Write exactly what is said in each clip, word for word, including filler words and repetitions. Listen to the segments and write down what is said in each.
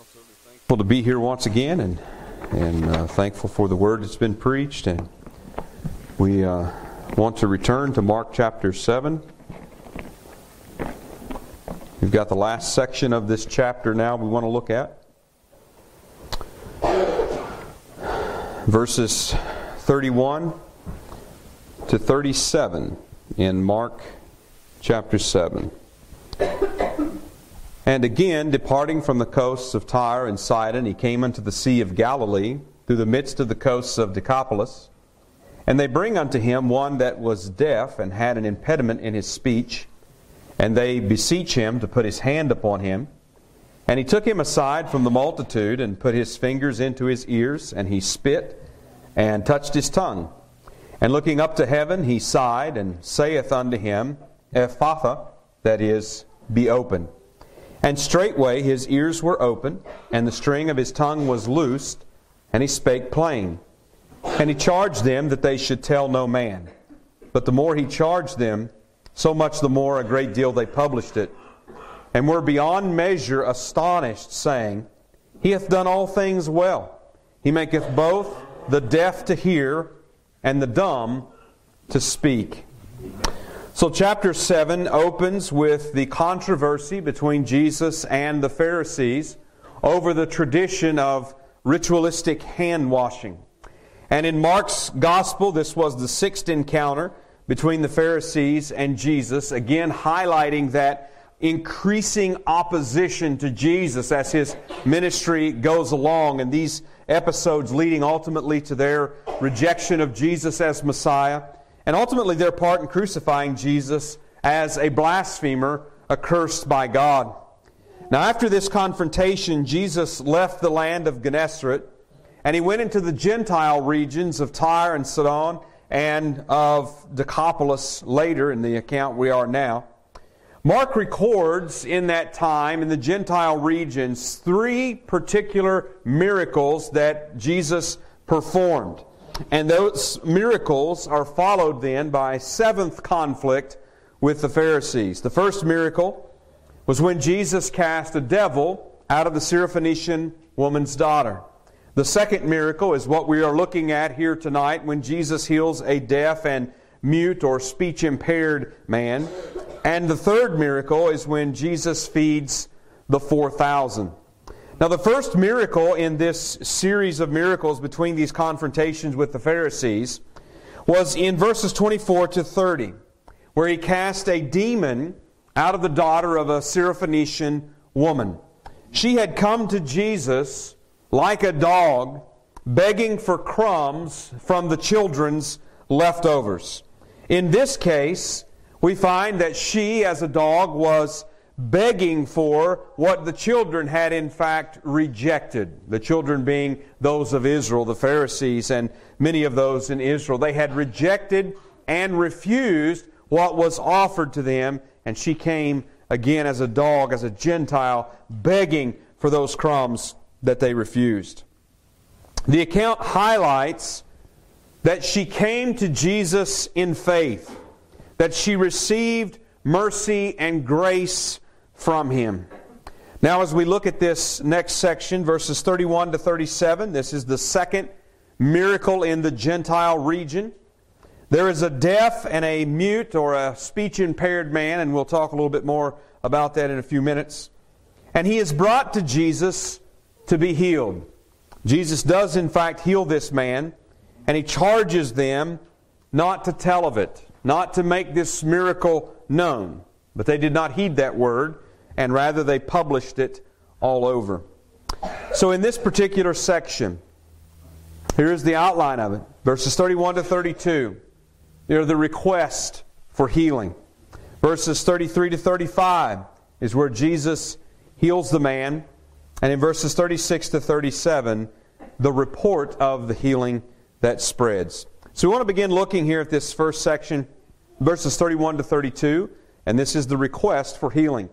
Thankful to be here once again, and and uh, thankful for the word that's been preached. And we uh, want to return to Mark chapter seven. We've got the last section of this chapter now we want to look at. Verses thirty-one to thirty-seven in Mark chapter seven. And again, departing from the coasts of Tyre and Sidon, he came unto the Sea of Galilee, through the midst of the coasts of Decapolis. And they bring unto him one that was deaf, and had an impediment in his speech. And they beseech him to put his hand upon him. And he took him aside from the multitude, and put his fingers into his ears, and he spit, and touched his tongue. And looking up to heaven, he sighed, and saith unto him, Ephphatha, that is, be open. And straightway his ears were opened, and the string of his tongue was loosed, and he spake plain. And he charged them that they should tell no man. But the more he charged them, so much the more a great deal they published it, and were beyond measure astonished, saying, He hath done all things well. He maketh both the deaf to hear, and the dumb to speak. So chapter seven opens with the controversy between Jesus and the Pharisees over the tradition of ritualistic hand washing. And in Mark's Gospel, this was the sixth encounter between the Pharisees and Jesus, again highlighting that increasing opposition to Jesus as His ministry goes along, and these episodes leading ultimately to their rejection of Jesus as Messiah, and ultimately their part in crucifying Jesus as a blasphemer accursed by God. Now after this confrontation, Jesus left the land of Gennesaret, and He went into the Gentile regions of Tyre and Sidon and of Decapolis later in the account we are now. Mark records in that time in the Gentile regions three particular miracles that Jesus performed. And those miracles are followed then by a seventh conflict with the Pharisees. The first miracle was when Jesus cast a devil out of the Syrophoenician woman's daughter. The second miracle is what we are looking at here tonight, when Jesus heals a deaf and mute or speech-impaired man. And the third miracle is when Jesus feeds the four thousand. Now the first miracle in this series of miracles between these confrontations with the Pharisees was in verses twenty-four to thirty, where He cast a demon out of the daughter of a Syrophoenician woman. She had come to Jesus like a dog, begging for crumbs from the children's leftovers. In this case, we find that she, as a dog, was begging for what the children had in fact rejected. The children being those of Israel, the Pharisees, and many of those in Israel. They had rejected and refused what was offered to them, and she came again as a dog, as a Gentile, begging for those crumbs that they refused. The account highlights that she came to Jesus in faith, that she received mercy and grace from Him. Now as we look at this next section, verses thirty-one to thirty-seven, this is the second miracle in the Gentile region. There is a deaf and a mute or a speech-impaired man, and we'll talk a little bit more about that in a few minutes. And he is brought to Jesus to be healed. Jesus does in fact heal this man, and He charges them not to tell of it, not to make this miracle known. But they did not heed that word, and rather they published it all over. So in this particular section, here is the outline of it. Verses thirty-one to thirty-two, they're the request for healing. Verses thirty-three to thirty-five is where Jesus heals the man. And in verses thirty-six to thirty-seven, the report of the healing that spreads. So we want to begin looking here at this first section, verses thirty-one to thirty-two, and this is the request for healing.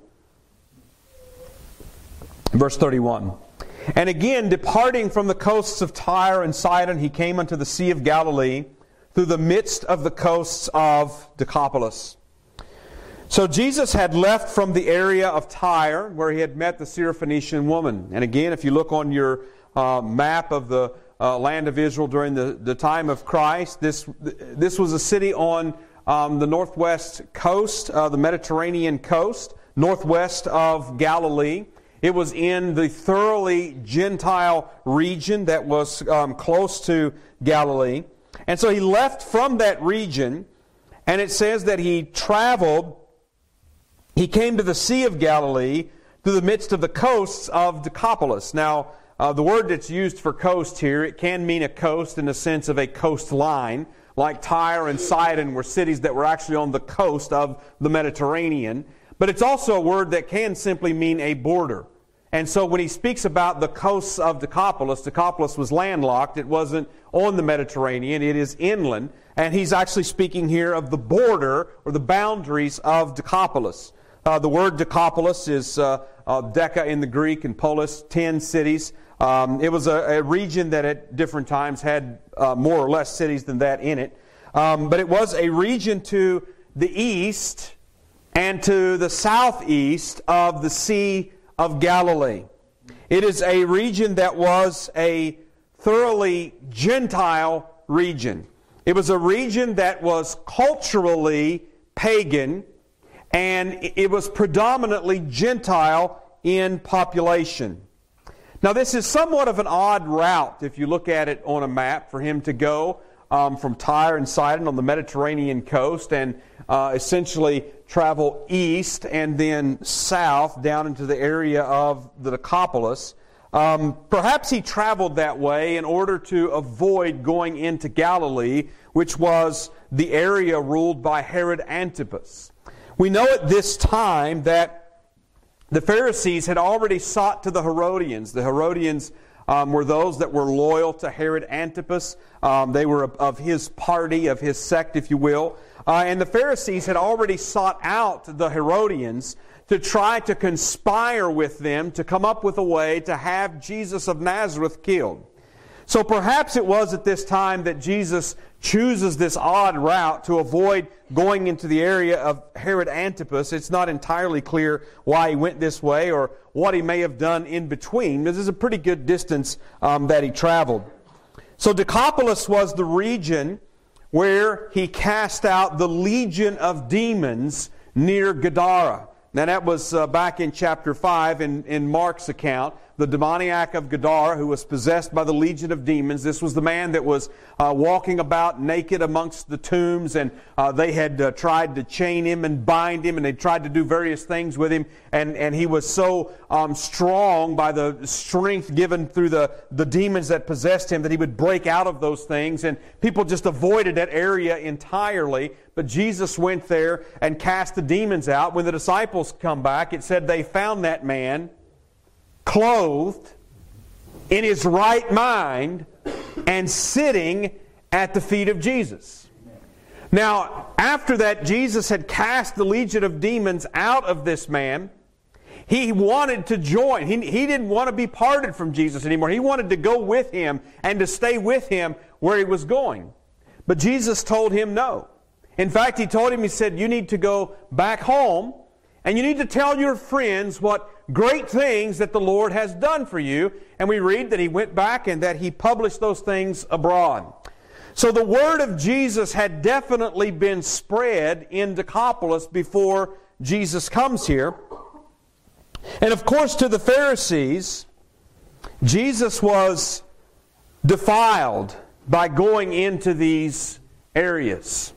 Verse thirty-one. And again, departing from the coasts of Tyre and Sidon, He came unto the Sea of Galilee, through the midst of the coasts of Decapolis. So Jesus had left from the area of Tyre where he had met the Syrophoenician woman. And again, if you look on your uh, map of the uh, land of Israel during the, the time of Christ, this, this was a city on um, the northwest coast, uh, the Mediterranean coast, northwest of Galilee. It was in the thoroughly Gentile region that was um, close to Galilee. And so he left from that region, and it says that he traveled, he came to the Sea of Galilee through the midst of the coasts of Decapolis. Now, uh, the word that's used for coast here, it can mean a coast in the sense of a coastline, like Tyre and Sidon were cities that were actually on the coast of the Mediterranean. But it's also a word that can simply mean a border. And so when he speaks about the coasts of Decapolis, Decapolis was landlocked. It wasn't on the Mediterranean. It is inland. And he's actually speaking here of the border or the boundaries of Decapolis. Uh, the word Decapolis is uh, uh, Deca in the Greek and Polis, ten cities. Um, it was a, a region that at different times had uh, more or less cities than that in it. Um, but it was a region to the east and to the southeast of the Sea of Galilee. It is a region that was a thoroughly Gentile region. It was a region that was culturally pagan, and it was predominantly Gentile in population. Now, this is somewhat of an odd route, if you look at it on a map, for him to go um, from Tyre and Sidon on the Mediterranean coast and uh, essentially travel east and then south down into the area of the Decapolis. Um, perhaps he traveled that way in order to avoid going into Galilee, which was the area ruled by Herod Antipas. We know at this time that the Pharisees had already sought to the Herodians. The Herodians um, were those that were loyal to Herod Antipas. Um, they were of, of his party, of his sect, if you will. Uh, and the Pharisees had already sought out the Herodians to try to conspire with them to come up with a way to have Jesus of Nazareth killed. So perhaps it was at this time that Jesus chooses this odd route to avoid going into the area of Herod Antipas. It's not entirely clear why he went this way or what he may have done in between. This is a pretty good distance um, that he traveled. So Decapolis was the region where he cast out the legion of demons near Gadara. Now that was uh, back in chapter five in, in Mark's account. The demoniac of Gadara, who was possessed by the legion of demons. This was the man that was uh, walking about naked amongst the tombs, and uh, they had uh, tried to chain him and bind him, and they tried to do various things with him. And, and he was so um, strong by the strength given through the, the demons that possessed him that he would break out of those things. And people just avoided that area entirely. But Jesus went there and cast the demons out. When the disciples come back, it said they found that man clothed, in his right mind, and sitting at the feet of Jesus. Now, after that, Jesus had cast the legion of demons out of this man. He wanted to join. He, he didn't want to be parted from Jesus anymore. He wanted to go with him and to stay with him where he was going. But Jesus told him no. In fact, he told him, he said, you need to go back home and you need to tell your friends what great things that the Lord has done for you. And we read that he went back and that he published those things abroad. So the word of Jesus had definitely been spread in Decapolis before Jesus comes here. And of course, to the Pharisees, Jesus was defiled by going into these areas.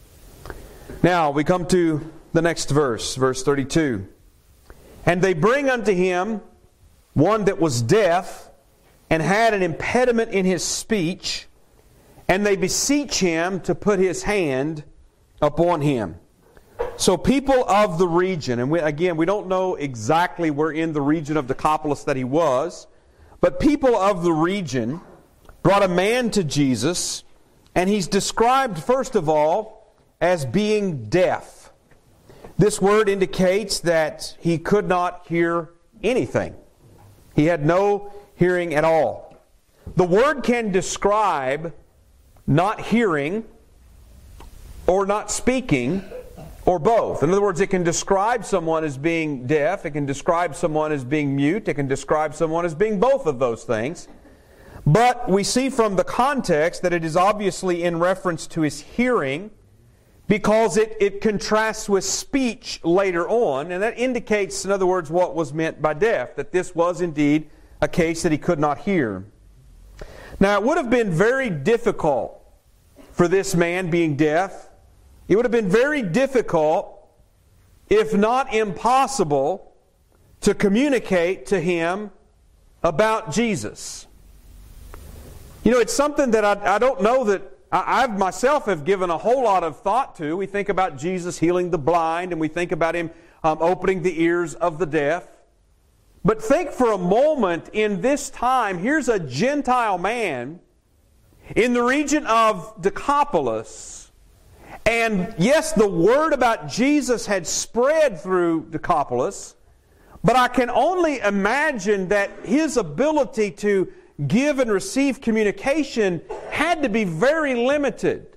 Now, we come to the next verse, verse thirty-two. And they bring unto him one that was deaf and had an impediment in his speech, and they beseech him to put his hand upon him. So people of the region, and we, again, we don't know exactly where in the region of Decapolis that he was, but people of the region brought a man to Jesus, and he's described, first of all, as being deaf. This word indicates that he could not hear anything. He had no hearing at all. The word can describe not hearing or not speaking or both. In other words, it can describe someone as being deaf, it can describe someone as being mute, it can describe someone as being both of those things. But we see from the context that it is obviously in reference to his hearing, because it, it contrasts with speech later on, and that indicates, in other words, what was meant by deaf, that this was indeed a case that he could not hear. Now, it would have been very difficult for this man being deaf. It would have been very difficult, if not impossible, to communicate to him about Jesus. You know, it's something that I, I don't know that I I've myself have given a whole lot of thought to. We think about Jesus healing the blind, and we think about Him um, opening the ears of the deaf. But think for a moment, in this time, here's a Gentile man in the region of Decapolis. And yes, the word about Jesus had spread through Decapolis, but I can only imagine that his ability to give and receive communication had to be very limited.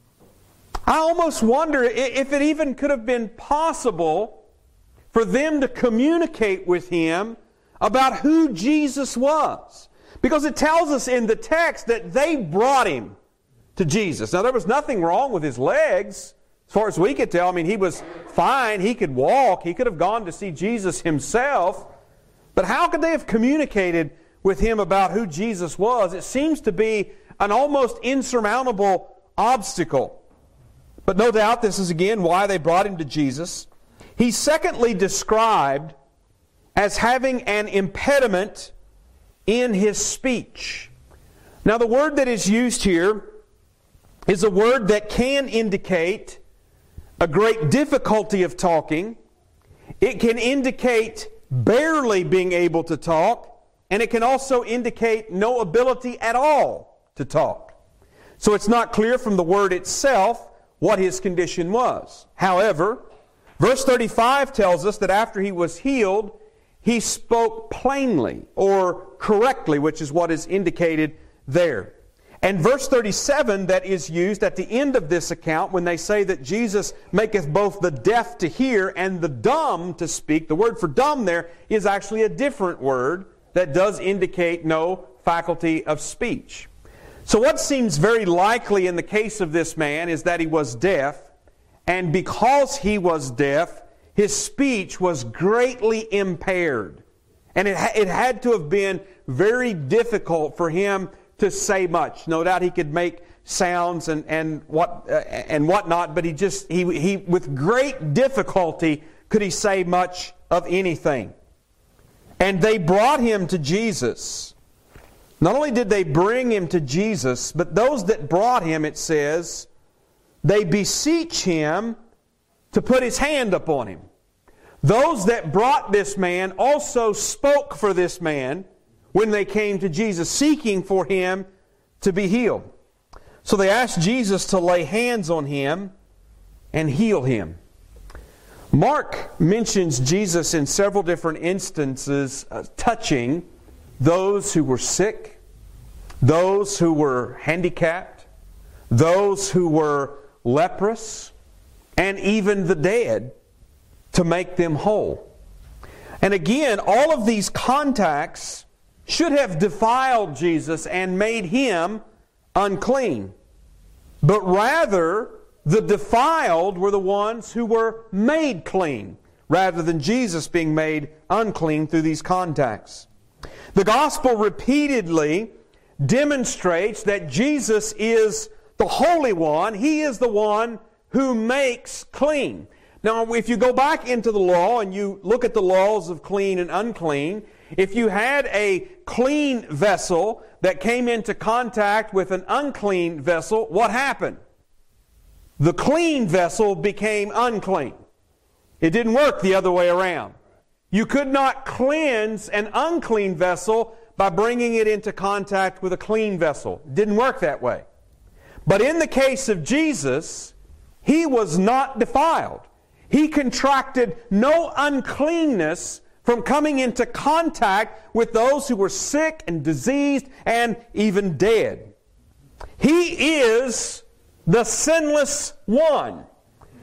I almost wonder if it even could have been possible for them to communicate with him about who Jesus was. Because it tells us in the text that they brought him to Jesus. Now, there was nothing wrong with his legs, as far as we could tell. I mean, he was fine. He could walk. He could have gone to see Jesus himself. But how could they have communicated with him about who Jesus was? It seems to be an almost insurmountable obstacle. But no doubt this is again why they brought him to Jesus. He's secondly described as having an impediment in his speech. Now, the word that is used here is a word that can indicate a great difficulty of talking. It can indicate barely being able to talk, and it can also indicate no ability at all to talk. So it's not clear from the word itself what his condition was. However, verse thirty-five tells us that after he was healed, he spoke plainly or correctly, which is what is indicated there. And verse thirty-seven that is used at the end of this account when they say that Jesus maketh both the deaf to hear and the dumb to speak. The word for dumb there is actually a different word that does indicate no faculty of speech. So what seems very likely in the case of this man is that he was deaf, and because he was deaf, his speech was greatly impaired. And it, ha- it had to have been very difficult for him to say much. No doubt he could make sounds and, and what uh, and whatnot, but he just he he with great difficulty could he say much of anything. And they brought him to Jesus. Not only did they bring him to Jesus, but those that brought him, it says, they beseech him to put his hand upon him. Those that brought this man also spoke for this man when they came to Jesus, seeking for him to be healed. So they asked Jesus to lay hands on him and heal him. Mark mentions Jesus in several different instances uh, touching those who were sick, those who were handicapped, those who were leprous, and even the dead, to make them whole. And again, all of these contacts should have defiled Jesus and made him unclean. But rather, the defiled were the ones who were made clean, rather than Jesus being made unclean through these contacts. The gospel repeatedly demonstrates that Jesus is the Holy One. He is the one who makes clean. Now, if you go back into the law and you look at the laws of clean and unclean, if you had a clean vessel that came into contact with an unclean vessel, what happened? The clean vessel became unclean. It didn't work the other way around. You could not cleanse an unclean vessel by bringing it into contact with a clean vessel. It didn't work that way. But in the case of Jesus, He was not defiled. He contracted no uncleanness from coming into contact with those who were sick and diseased and even dead. He is the sinless one.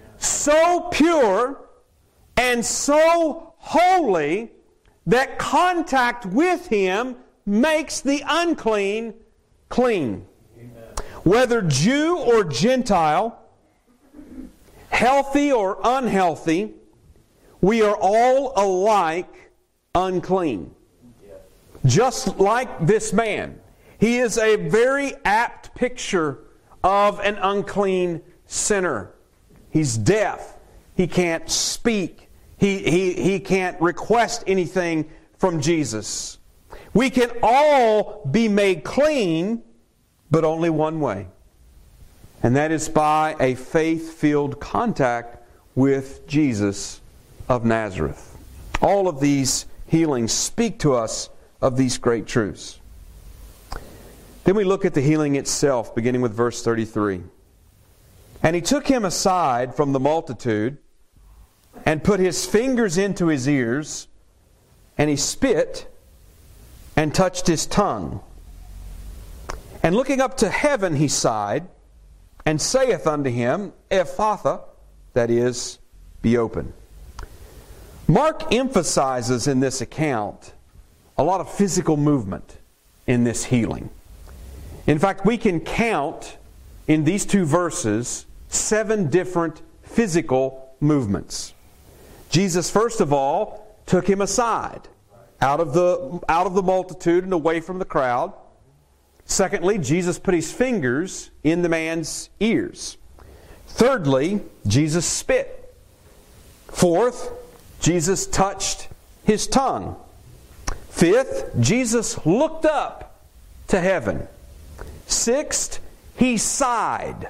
so pure and so holy that contact with Him makes the unclean clean. Amen. Whether Jew or Gentile, healthy or unhealthy, we are all alike unclean. Just like this man. He is a very apt picture of an unclean sinner. He's deaf. He can't speak. He, he, he can't request anything from Jesus. We can all be made clean, but only one way. And that is by a faith-filled contact with Jesus of Nazareth. All of these healings speak to us of these great truths. Then we look at the healing itself, beginning with verse thirty-three. And he took him aside from the multitude, and put his fingers into his ears, and he spit, and touched his tongue. And looking up to heaven, he sighed, and saith unto him, Ephphatha, that is, be open. Mark emphasizes in this account a lot of physical movement in this healing. In fact, we can count in these two verses seven different physical movements. Jesus, first of all, took him aside out of the, out of the multitude and away from the crowd. Secondly, Jesus put his fingers in the man's ears. Thirdly, Jesus spit. Fourth, Jesus touched his tongue. Fifth, Jesus looked up to heaven. Sixth, he sighed.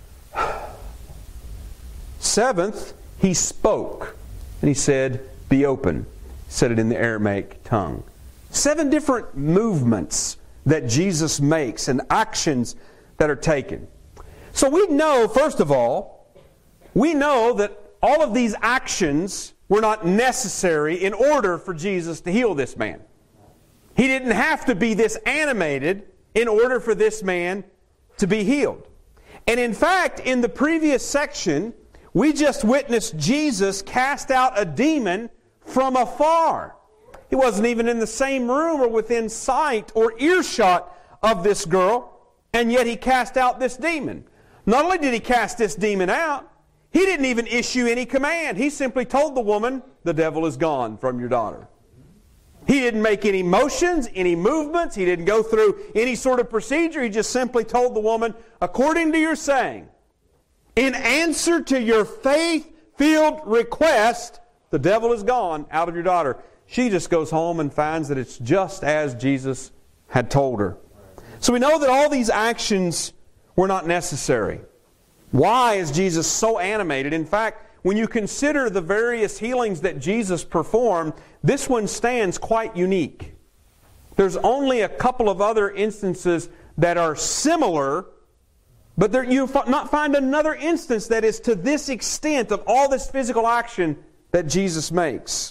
Seventh, he spoke. And he said, be open. He said it in the Aramaic tongue. Seven different movements that Jesus makes and actions that are taken. So we know, first of all, we know that all of these actions were not necessary in order for Jesus to heal this man. He didn't have to be this animated in order for this man to be healed. And in fact, in the previous section, we just witnessed Jesus cast out a demon from afar. He wasn't even in the same room or within sight or earshot of this girl, and yet he cast out this demon. Not only did he cast this demon out, he didn't even issue any command. He simply told the woman, the devil is gone from your daughter. He didn't make any motions, any movements. He didn't go through any sort of procedure. He just simply told the woman, according to your saying, in answer to your faith-filled request, the devil is gone out of your daughter. She just goes home and finds that it's just as Jesus had told her. So we know that all these actions were not necessary. Why is Jesus so animated? In fact, when you consider the various healings that Jesus performed, this one stands quite unique. There's only a couple of other instances that are similar, but there, you will not find another instance that is to this extent of all this physical action that Jesus makes.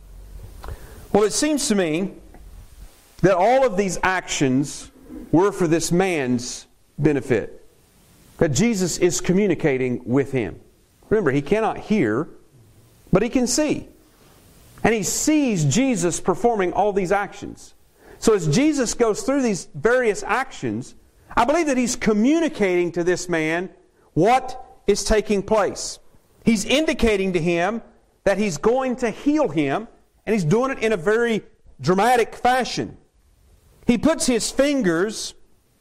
Well, it seems to me that all of these actions were for this man's benefit. That Jesus is communicating with him. Remember, he cannot hear, but he can see. And he sees Jesus performing all these actions. So as Jesus goes through these various actions, I believe that he's communicating to this man what is taking place. He's indicating to him that he's going to heal him, and he's doing it in a very dramatic fashion. He puts his fingers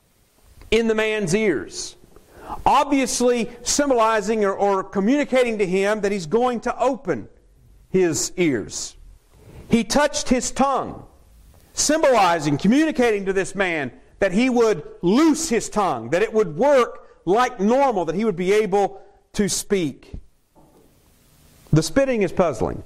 in the man's ears, obviously symbolizing or, or communicating to him that he's going to open his ears. He touched his tongue, symbolizing, communicating to this man that he would loose his tongue, that it would work like normal, that he would be able to speak. The spitting is puzzling.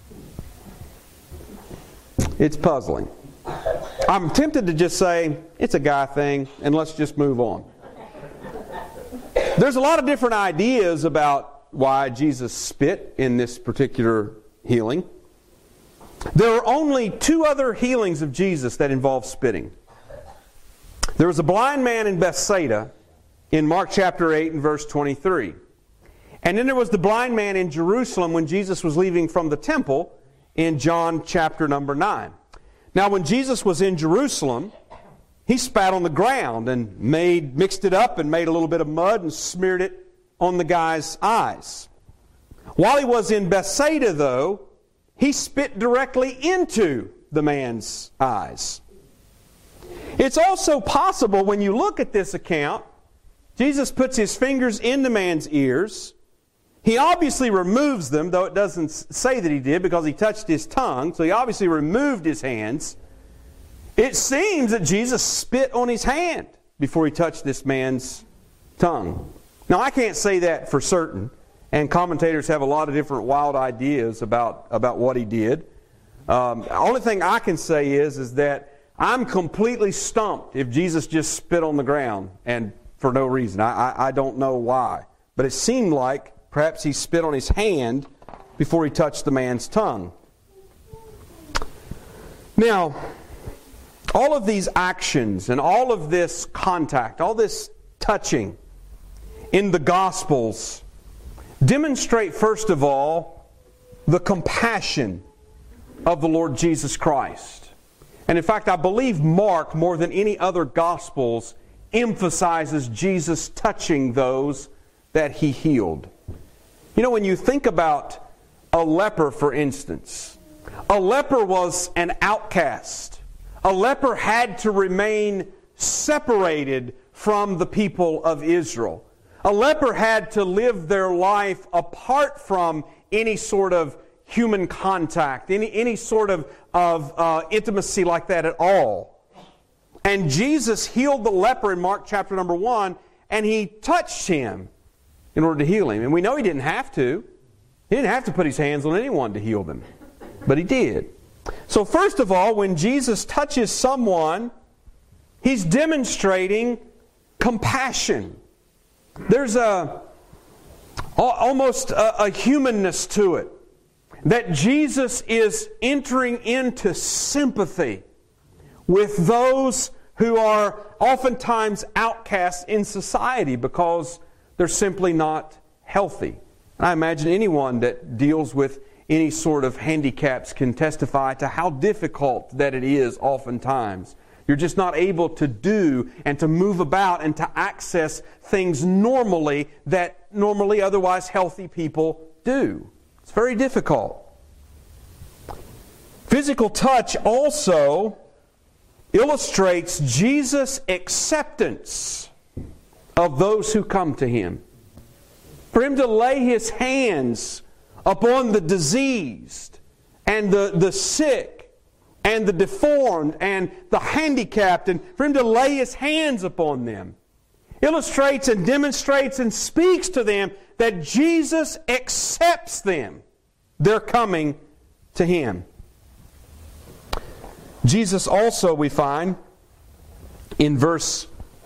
It's puzzling. I'm tempted to just say, it's a guy thing, and let's just move on. There's a lot of different ideas about why Jesus spit in this particular healing. There are only two other healings of Jesus that involve spitting. There was a blind man in Bethsaida in Mark chapter eight and verse twenty-three. And then there was the blind man in Jerusalem when Jesus was leaving from the temple in John chapter number nine. Now when Jesus was in Jerusalem, he spat on the ground and made mixed it up and made a little bit of mud and smeared it on the guy's eyes. While he was in Bethsaida, though, he spit directly into the man's eyes. It's also possible when you look at this account, Jesus puts his fingers in the man's ears. He obviously removes them, though it doesn't say that he did because he touched his tongue. So he obviously removed his hands. It seems that Jesus spit on his hand before he touched this man's tongue. Now I can't say that for certain, and commentators have a lot of different wild ideas about, about what he did. Um, the only thing I can say is, is that I'm completely stumped if Jesus just spit on the ground and for no reason. I, I, I don't know why. But it seemed like perhaps he spit on his hand before he touched the man's tongue. Now, all of these actions and all of this contact, all this touching in the Gospels demonstrate, first of all, the compassion of the Lord Jesus Christ. And in fact, I believe Mark, more than any other Gospels, emphasizes Jesus touching those that he healed. You know, when you think about a leper, for instance, a leper was an outcast. A leper had to remain separated from the people of Israel. A leper had to live their life apart from any sort of human contact, any, any sort of, of uh, intimacy like that at all. And Jesus healed the leper in Mark chapter number one, and he touched him in order to heal him. And we know he didn't have to. He didn't have to put his hands on anyone to heal them. But he did. So first of all, when Jesus touches someone, he's demonstrating compassion. There's a almost a, a humanness to it. That Jesus is entering into sympathy with those who are oftentimes outcasts in society because they're simply not healthy. And I imagine anyone that deals with any sort of handicaps can testify to how difficult that it is oftentimes. You're just not able to do and to move about and to access things normally that normally otherwise healthy people do. It's very difficult. Physical touch also illustrates Jesus' acceptance of those who come to Him. For Him to lay His hands upon the diseased and the, the sick and the deformed and the handicapped, and for Him to lay His hands upon them, illustrates and demonstrates and speaks to them that Jesus accepts them. They're coming to Him. Jesus also, we find, in verse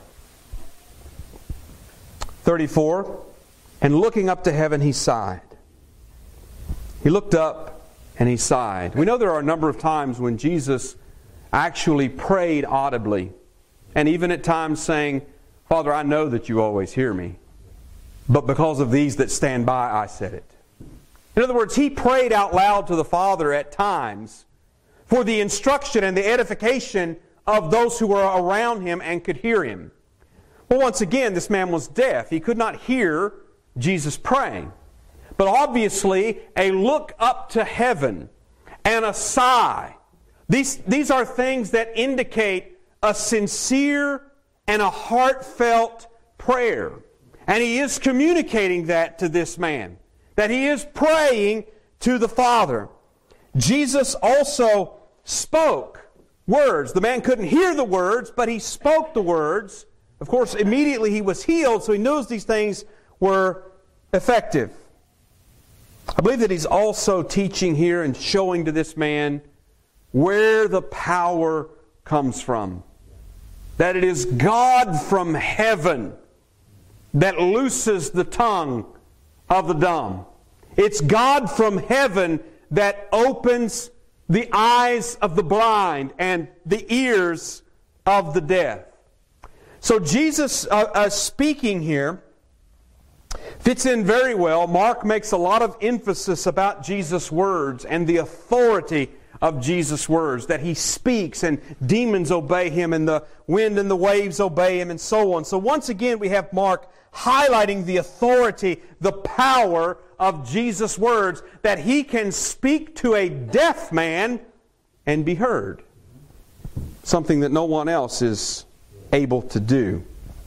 thirty-four, and looking up to heaven, He sighed. He looked up and He sighed. We know there are a number of times when Jesus actually prayed audibly, and even at times saying, Father, I know that you always hear me, but because of these that stand by, I said it. In other words, He prayed out loud to the Father at times for the instruction and the edification of those who were around Him and could hear Him. Well, once again, this man was deaf. He could not hear Jesus praying. But obviously, a look up to heaven and a sigh, these, these are things that indicate a sincere and a heartfelt prayer. And He is communicating that to this man, that he is praying to the Father. Jesus also spoke words. The man couldn't hear the words, but He spoke the words. Of course, immediately he was healed, so He knows these things were effective. I believe that He's also teaching here and showing to this man where the power comes from. That it is God from heaven that looses the tongue of the dumb. It's God from heaven that opens the eyes of the blind and the ears of the deaf. So Jesus uh, uh, speaking here, fits in very well. Mark makes a lot of emphasis about Jesus' words and the authority of Jesus' words, that He speaks and demons obey Him and the wind and the waves obey Him and so on. So once again we have Mark highlighting the authority, the power of Jesus' words, that He can speak to a deaf man and be heard. Something that no one else is able to do.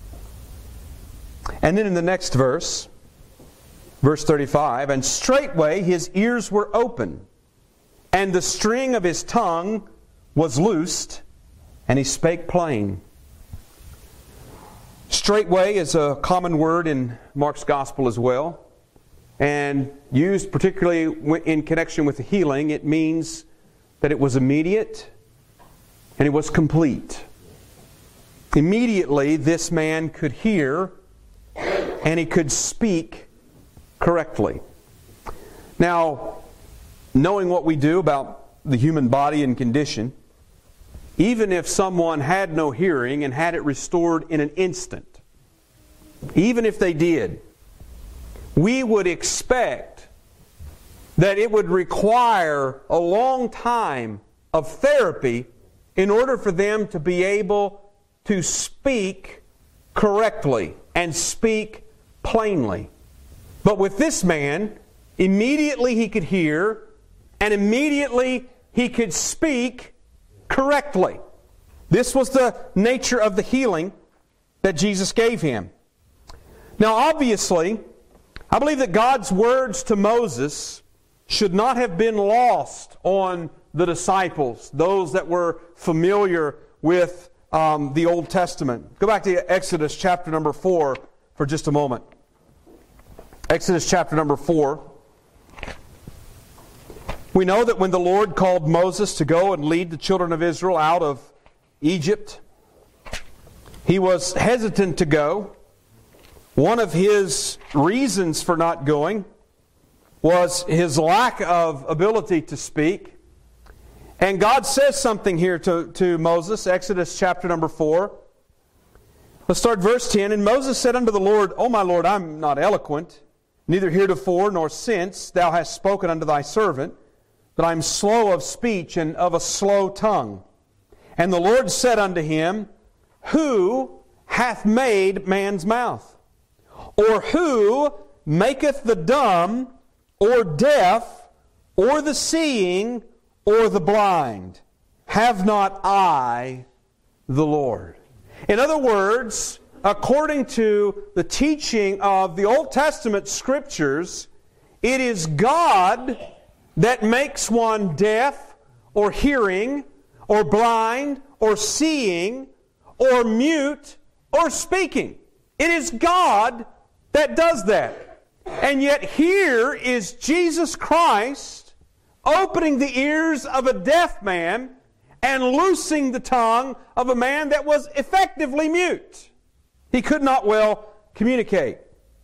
And then in the next verse, verse thirty-five, and straightway his ears were open, and the string of his tongue was loosed, and he spake plain. Straightway is a common word in Mark's Gospel as well, and used particularly in connection with healing. It means that it was immediate and it was complete. Immediately this man could hear and he could speak correctly. Now, knowing what we do about the human body and condition, even if someone had no hearing and had it restored in an instant, even if they did, we would expect that it would require a long time of therapy in order for them to be able to speak correctly and speak plainly. But with this man, immediately he could hear, and immediately he could speak correctly. This was the nature of the healing that Jesus gave him. Now obviously, I believe that God's words to Moses should not have been lost on the disciples, those that were familiar with um, the Old Testament. Go back to Exodus chapter number four for just a moment. Exodus chapter number four. We know that when the Lord called Moses to go and lead the children of Israel out of Egypt, he was hesitant to go. One of his reasons for not going was his lack of ability to speak. And God says something here to, to Moses, Exodus chapter number four. Let's start verse ten. And Moses said unto the Lord, O my Lord, I am not eloquent, neither heretofore nor since thou hast spoken unto thy servant, that I am slow of speech and of a slow tongue. And the Lord said unto him, Who hath made man's mouth? Or who maketh the dumb, or deaf, or the seeing, or the blind? Have not I the Lord? In other words, according to the teaching of the Old Testament Scriptures, it is God that makes one deaf, or hearing, or blind, or seeing, or mute, or speaking. It is God that does that. And yet here is Jesus Christ opening the ears of a deaf man and loosing the tongue of a man that was effectively mute. He could not well communicate.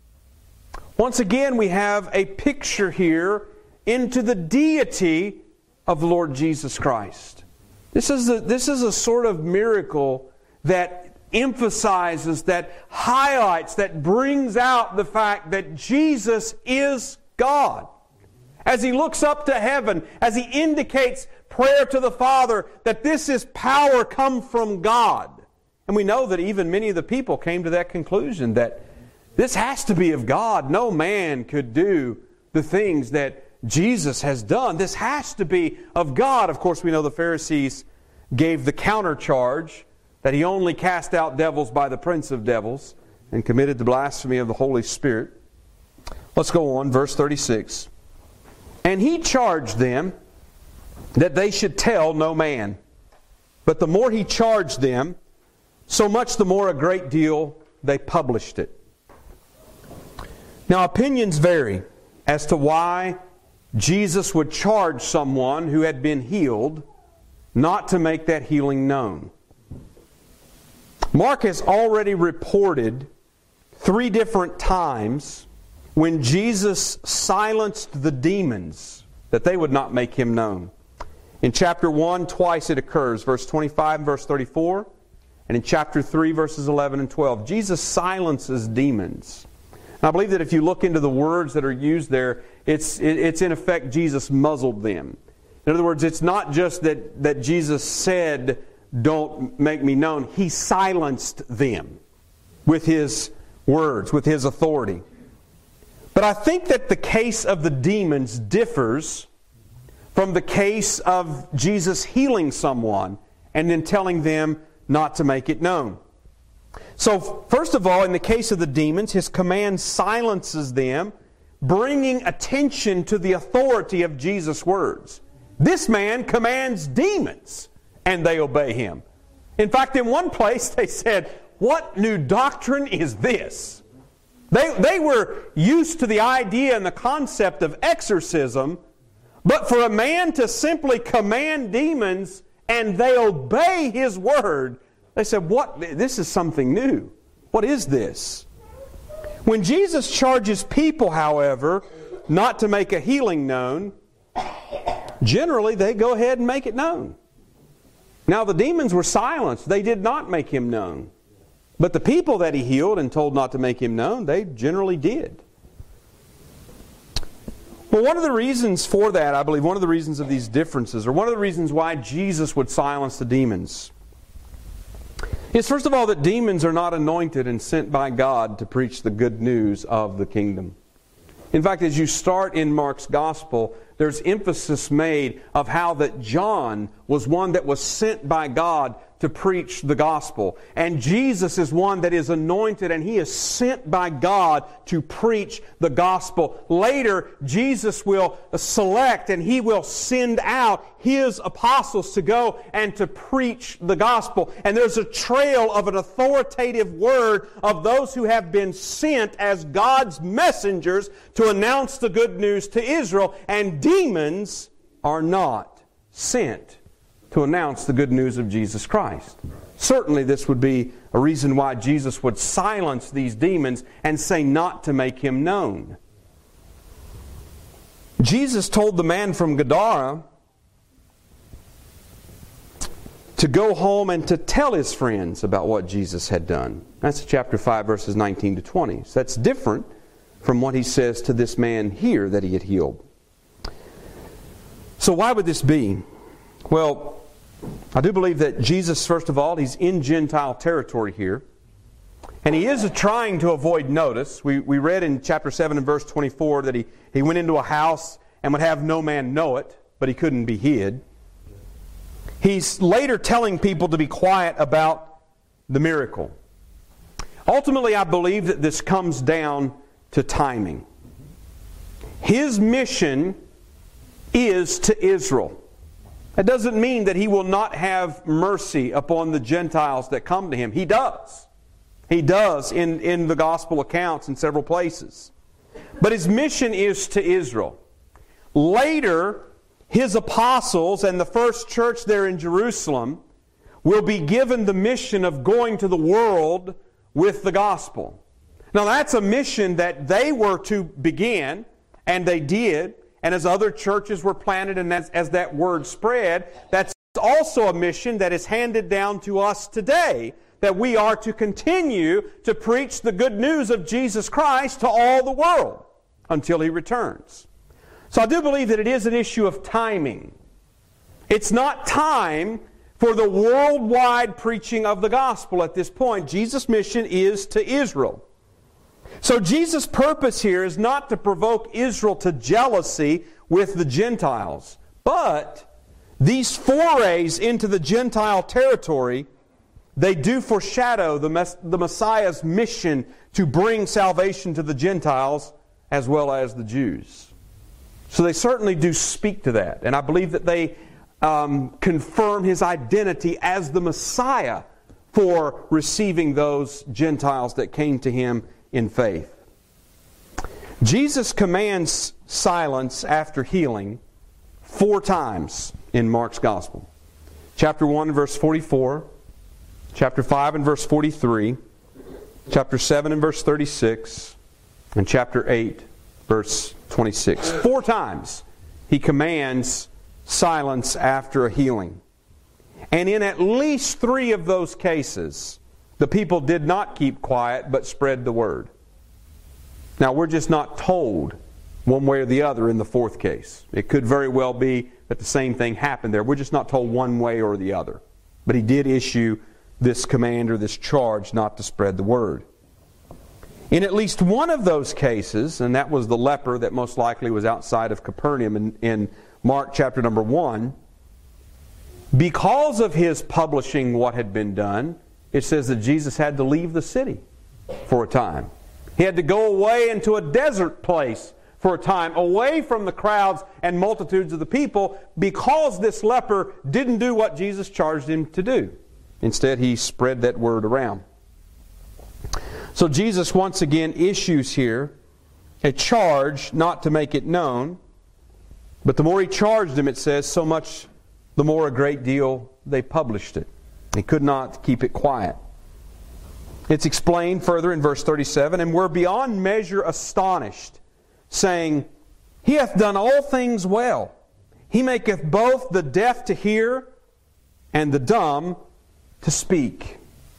Once again, we have a picture here into the deity of the Lord Jesus Christ. This is a, this is a sort of miracle that emphasizes, that highlights, that brings out the fact that Jesus is God. As He looks up to heaven, as He indicates prayer to the Father, that this is power come from God. And we know that even many of the people came to that conclusion, that this has to be of God. No man could do the things that Jesus has done. This has to be of God. Of course, we know the Pharisees gave the countercharge that He only cast out devils by the prince of devils and committed the blasphemy of the Holy Spirit. Let's go on, verse thirty-six. And He charged them that they should tell no man. But the more He charged them, so much the more a great deal they published it. Now opinions vary as to why Jesus would charge someone who had been healed not to make that healing known. Mark has already reported three different times when Jesus silenced the demons, that they would not make Him known. In chapter one, twice it occurs, verse twenty-five and verse thirty-four. And in chapter three, verses eleven and twelve. Jesus silences demons. I believe that if you look into the words that are used there, it's, it's in effect Jesus muzzled them. In other words, it's not just that, that Jesus said, don't make me known. He silenced them with His words, with His authority. But I think that the case of the demons differs from the case of Jesus healing someone and then telling them not to make it known. So, first of all, in the case of the demons, His command silences them, bringing attention to the authority of Jesus' words. This man commands demons, and they obey Him. In fact, in one place they said, "What new doctrine is this?" They, they were used to the idea and the concept of exorcism, but for a man to simply command demons and they obey His word, they said, "What? This is something new. What is this?" When Jesus charges people, however, not to make a healing known, generally they go ahead and make it known. Now the demons were silenced. They did not make Him known. But the people that He healed and told not to make Him known, they generally did. Well, one of the reasons for that, I believe, one of the reasons of these differences, or one of the reasons why Jesus would silence the demons, is first of all that demons are not anointed and sent by God to preach the good news of the kingdom. In fact, as you start in Mark's Gospel, there's emphasis made of how that John was one that was sent by God to preach the gospel. And Jesus is one that is anointed and He is sent by God to preach the gospel. Later, Jesus will select and He will send out His apostles to go and to preach the gospel. And there's a trail of an authoritative word of those who have been sent as God's messengers to announce the good news to Israel. And demons are not sent to announce the good news of Jesus Christ. Certainly this would be a reason why Jesus would silence these demons and say not to make Him known. Jesus told the man from Gadara to go home and to tell his friends about what Jesus had done. That's chapter five, verses nineteen to twenty. So that's different from what He says to this man here that He had healed. So why would this be? Well, I do believe that Jesus, first of all, He's in Gentile territory here. And He is trying to avoid notice. We, we read in chapter seven and verse twenty-four that he, he went into a house and would have no man know it, but He couldn't be hid. He's later telling people to be quiet about the miracle. Ultimately, I believe that this comes down to timing. His mission is to Israel. That doesn't mean that He will not have mercy upon the Gentiles that come to Him. He does. He does in, in the gospel accounts in several places. But His mission is to Israel. Later, His apostles and the first church there in Jerusalem will be given the mission of going to the world with the gospel. Now that's a mission that they were to begin, and they did. And as other churches were planted and as, as that word spread, that's also a mission that is handed down to us today, that we are to continue to preach the good news of Jesus Christ to all the world until He returns. So I do believe that it is an issue of timing. It's not time for the worldwide preaching of the gospel at this point. Jesus' mission is to Israel. So Jesus' purpose here is not to provoke Israel to jealousy with the Gentiles. But these forays into the Gentile territory, they do foreshadow the, mes- the Messiah's mission to bring salvation to the Gentiles as well as the Jews. So they certainly do speak to that. And I believe that they um, confirm His identity as the Messiah for receiving those Gentiles that came to Him in faith. Jesus commands silence after healing four times in Mark's Gospel. Chapter one, verse forty-four. Chapter five and verse forty-three. Chapter seven and verse thirty-six. And chapter eight, verse twenty-six. Four times He commands silence after a healing. And in at least three of those cases, the people did not keep quiet, but spread the word. Now, we're just not told one way or the other in the fourth case. It could very well be that the same thing happened there. We're just not told one way or the other. But he did issue this command or this charge not to spread the word. In at least one of those cases, and that was the leper that most likely was outside of Capernaum in, in Mark chapter number one, because of his publishing what had been done, it says that Jesus had to leave the city for a time. He had to go away into a desert place for a time, away from the crowds and multitudes of the people, because this leper didn't do what Jesus charged him to do. Instead, he spread that word around. So Jesus once again issues here a charge not to make it known, but the more he charged him, it says, so much the more a great deal they published it. He could not keep it quiet. It's explained further in verse thirty-seven, and were beyond measure astonished, saying, He hath done all things well. He maketh both the deaf to hear and the dumb to speak.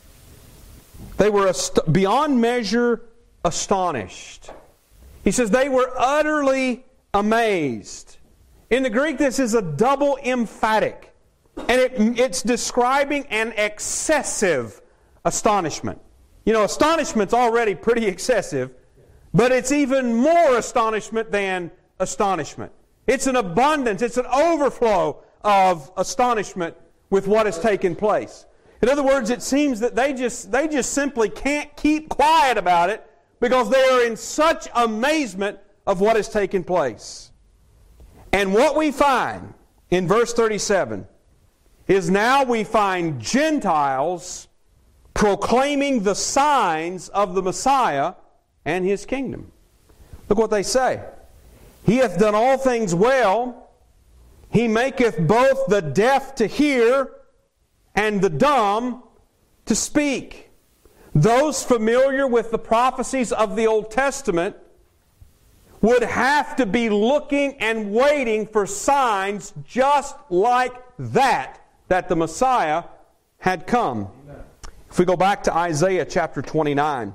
They were ast- beyond measure astonished. He says they were utterly amazed. In the Greek, this is a double emphatic. And it, it's describing an excessive astonishment. You know, astonishment's already pretty excessive, but it's even more astonishment than astonishment. It's an abundance, it's an overflow of astonishment with what has taken place. In other words, it seems that they just, they just simply can't keep quiet about it because they are in such amazement of what has taken place. And what we find in verse thirty-seven is now we find Gentiles proclaiming the signs of the Messiah and His kingdom. Look what they say. He hath done all things well. He maketh both the deaf to hear and the dumb to speak. Those familiar with the prophecies of the Old Testament would have to be looking and waiting for signs just like that, that the Messiah had come. Amen. If we go back to Isaiah chapter twenty-nine,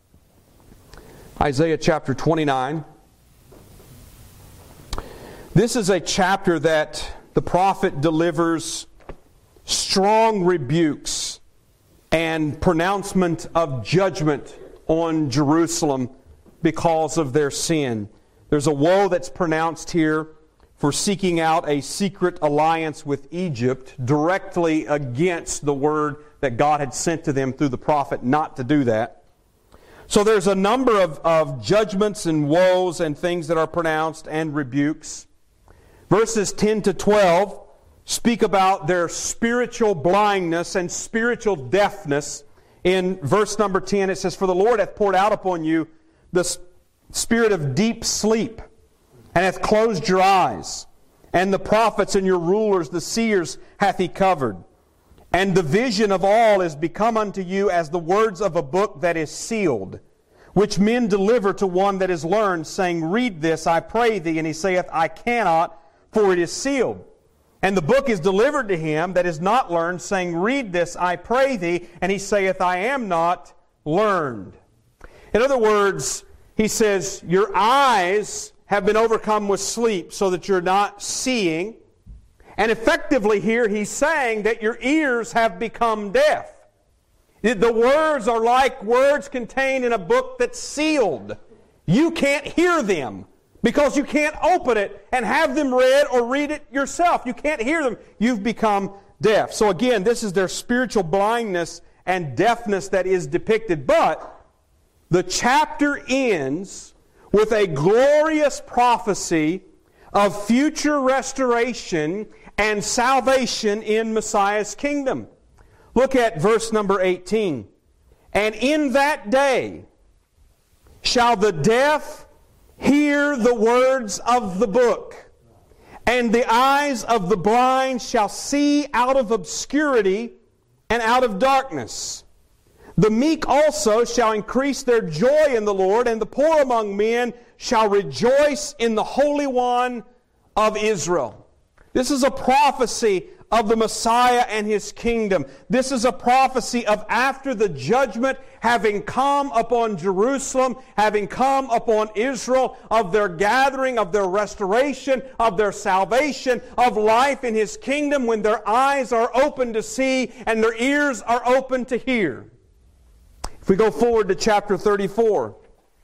Isaiah chapter twenty-nine, this is a chapter that the prophet delivers strong rebukes and pronouncement of judgment on Jerusalem because of their sin. There's a woe that's pronounced here for seeking out a secret alliance with Egypt directly against the word that God had sent to them through the prophet not to do that. So there's a number of, of judgments and woes and things that are pronounced and rebukes. Verses ten to twelve speak about their spiritual blindness and spiritual deafness. In verse number ten it says, For the Lord hath poured out upon you the spirit of deep sleep, and hath closed your eyes. And the prophets and your rulers, the seers, hath He covered. And the vision of all is become unto you as the words of a book that is sealed, which men deliver to one that is learned, saying, Read this, I pray thee. And he saith, I cannot, for it is sealed. And the book is delivered to him that is not learned, saying, Read this, I pray thee. And he saith, I am not learned. In other words, he says, your eyes have been overcome with sleep so that you're not seeing. And effectively here he's saying that your ears have become deaf. The words are like words contained in a book that's sealed. You can't hear them because you can't open it and have them read or read it yourself. You can't hear them. You've become deaf. So again, this is their spiritual blindness and deafness that is depicted. But the chapter ends with a glorious prophecy of future restoration and salvation in Messiah's kingdom. Look at verse number eighteen. And in that day shall the deaf hear the words of the book, and the eyes of the blind shall see out of obscurity and out of darkness. The meek also shall increase their joy in the Lord, and the poor among men shall rejoice in the Holy One of Israel. This is a prophecy of the Messiah and His kingdom. This is a prophecy of after the judgment having come upon Jerusalem, having come upon Israel, of their gathering, of their restoration, of their salvation, of life in His kingdom, when their eyes are open to see and their ears are open to hear. If we go forward to chapter thirty-four.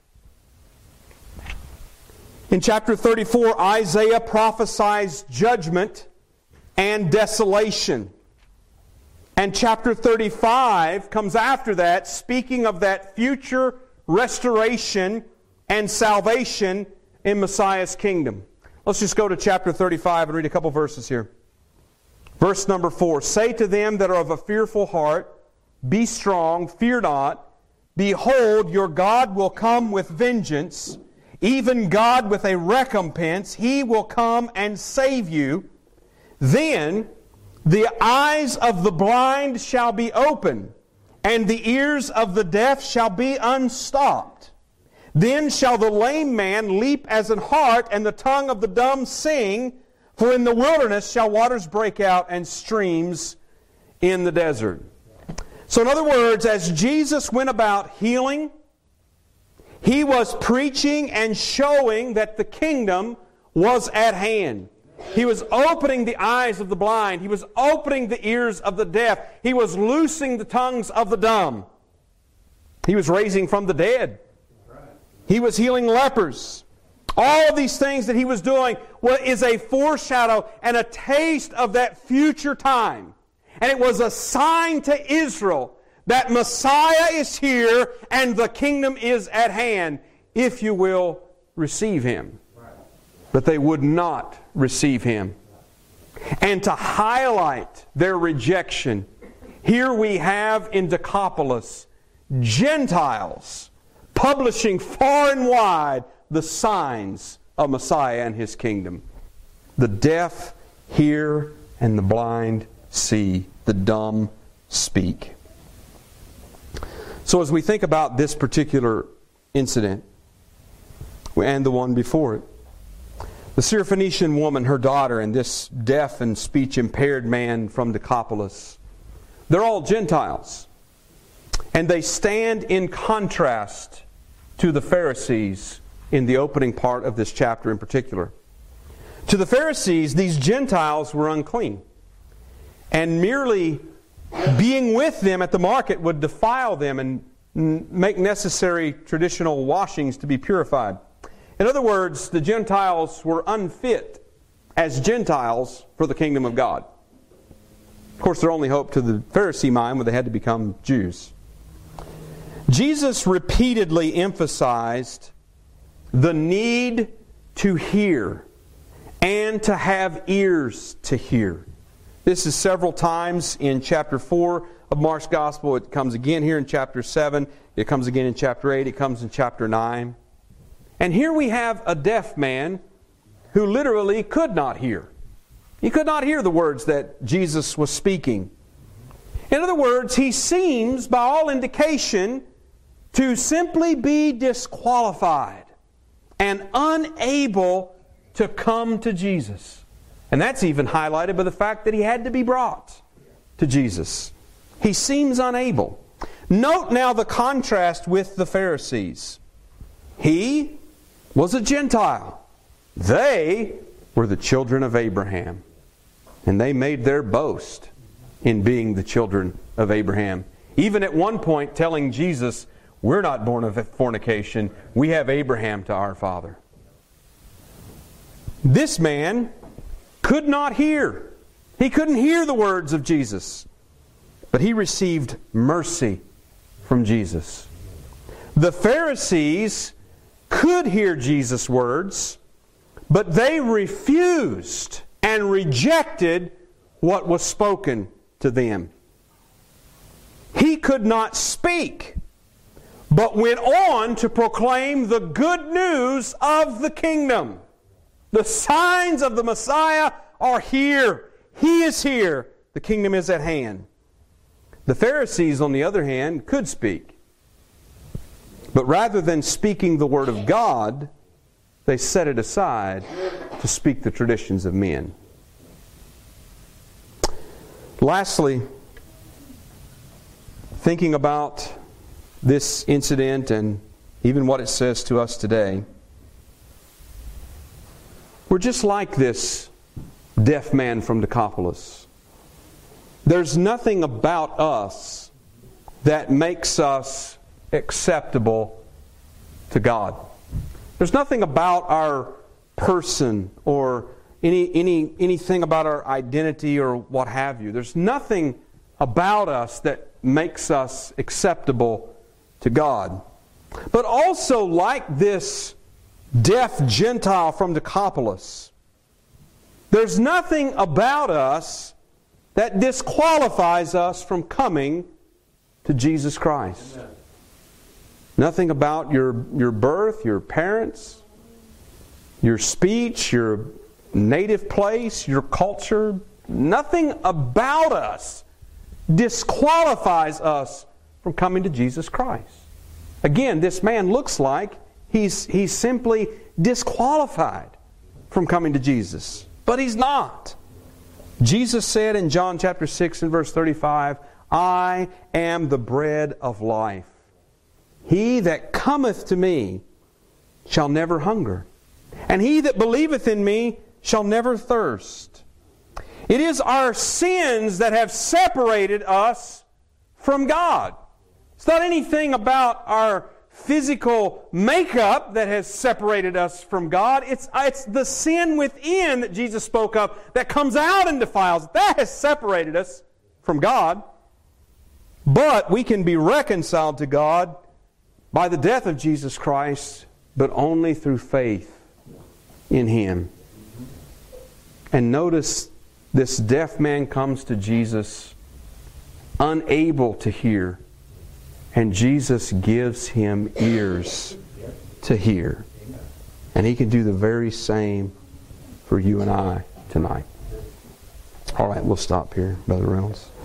In chapter thirty-four, Isaiah prophesies judgment and desolation. And chapter thirty-five comes after that, speaking of that future restoration and salvation in Messiah's kingdom. Let's just go to chapter thirty-five and read a couple verses here. Verse number four, "Say to them that are of a fearful heart, be strong, fear not. Behold, your God will come with vengeance, even God with a recompense. He will come and save you. Then the eyes of the blind shall be open, and the ears of the deaf shall be unstopped. Then shall the lame man leap as an hart, and the tongue of the dumb sing. For in the wilderness shall waters break out, and streams in the desert." So in other words, as Jesus went about healing, He was preaching and showing that the kingdom was at hand. He was opening the eyes of the blind. He was opening the ears of the deaf. He was loosing the tongues of the dumb. He was raising from the dead. He was healing lepers. All of these things that He was doing is a foreshadow and a taste of that future time. And it was a sign to Israel that Messiah is here and the kingdom is at hand, if you will receive Him. But they would not receive Him. And to highlight their rejection, here we have in Decapolis Gentiles publishing far and wide the signs of Messiah and His kingdom. The deaf hear and the blind see. The dumb speak. So as we think about this particular incident and the one before it, the Syrophoenician woman, her daughter, and this deaf and speech impaired man from Decapolis, they're all Gentiles. And they stand in contrast to the Pharisees in the opening part of this chapter in particular. To the Pharisees, these Gentiles were unclean. And merely being with them at the market would defile them and make necessary traditional washings to be purified. In other words, the Gentiles were unfit as Gentiles for the kingdom of God. Of course, their only hope to the Pharisee mind was they had to become Jews. Jesus repeatedly emphasized the need to hear and to have ears to hear. This is several times in chapter four of Mark's Gospel. It comes again here in chapter seven. It comes again in chapter eight. It comes in chapter nine. And here we have a deaf man who literally could not hear. He could not hear the words that Jesus was speaking. In other words, he seems, by all indication, to simply be disqualified and unable to come to Jesus. And that's even highlighted by the fact that he had to be brought to Jesus. He seems unable. Note now the contrast with the Pharisees. He was a Gentile. They were the children of Abraham. And they made their boast in being the children of Abraham. Even at one point telling Jesus, we're not born of fornication. We have Abraham to our father. This man could not hear. He couldn't hear the words of Jesus. But he received mercy from Jesus. The Pharisees could hear Jesus' words, but they refused and rejected what was spoken to them. He could not speak, but went on to proclaim the good news of the kingdom. The signs of the Messiah are here. He is here. The kingdom is at hand. The Pharisees, on the other hand, could speak. But rather than speaking the word of God, they set it aside to speak the traditions of men. Lastly, thinking about this incident and even what it says to us today, we're just like this deaf man from Decapolis. There's nothing about us that makes us acceptable to God. There's nothing about our person or any any anything about our identity or what have you. There's nothing about us that makes us acceptable to God. But also, like this deaf Gentile from Decapolis, there's nothing about us that disqualifies us from coming to Jesus Christ. Amen. Nothing about your, your birth, your parents, your speech, your native place, your culture. Nothing about us disqualifies us from coming to Jesus Christ. Again, this man looks like he's, he's simply disqualified from coming to Jesus. But he's not. Jesus said in John chapter six and verse thirty-five, I am the bread of life. He that cometh to me shall never hunger, and he that believeth in me shall never thirst. It is our sins that have separated us from God. It's not anything about our physical makeup that has separated us from God. It's, it's the sin within that Jesus spoke of that comes out and defiles. That has separated us from God. But we can be reconciled to God by the death of Jesus Christ, but only through faith in Him. And notice this deaf man comes to Jesus unable to hear. And Jesus gives him ears to hear. And He can do the very same for you and I tonight. All right, we'll stop here, Brother Reynolds.